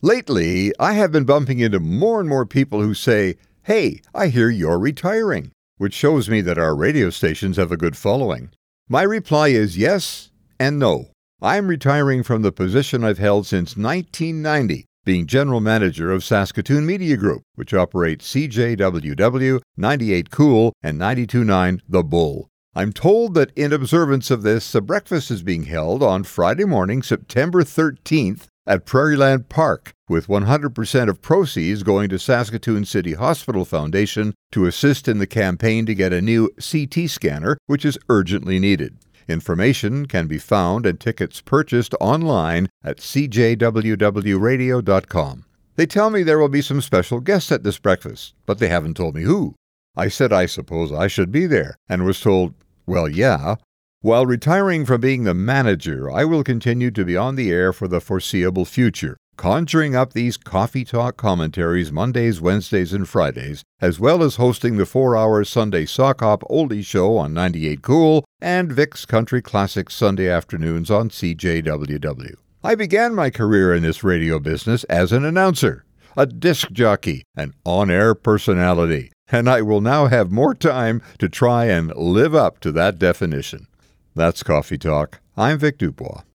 Lately, I have been bumping into more and more people who say, "Hey, I hear you're retiring," which shows me that our radio stations have a good following. My reply is yes and no. I'm retiring from the position I've held since 1990, being General Manager of Saskatoon Media Group, which operates CJWW, 98 Cool, and 92.9 The Bull. I'm told that in observance of this, a breakfast is being held on Friday morning, September 13th, at Prairieland Park, with 100% of proceeds going to Saskatoon City Hospital Foundation to assist in the campaign to get a new CT scanner, which is urgently needed. Information can be found and tickets purchased online at cjwwradio.com. They tell me there will be some special guests at this breakfast, but they haven't told me who. I said I suppose I should be there, and was told, well, yeah. While retiring from being the manager, I will continue to be on the air for the foreseeable future, conjuring up these Coffee Talk commentaries Mondays, Wednesdays, and Fridays, as well as hosting the 4-hour Sunday Sock Hop Oldie Show on 98 Cool and Vic's Country Classics Sunday afternoons on CJWW. I began my career in this radio business as an announcer, a disc jockey, an on-air personality, and I will now have more time to try and live up to that definition. That's Coffee Talk. I'm Vic Dubois.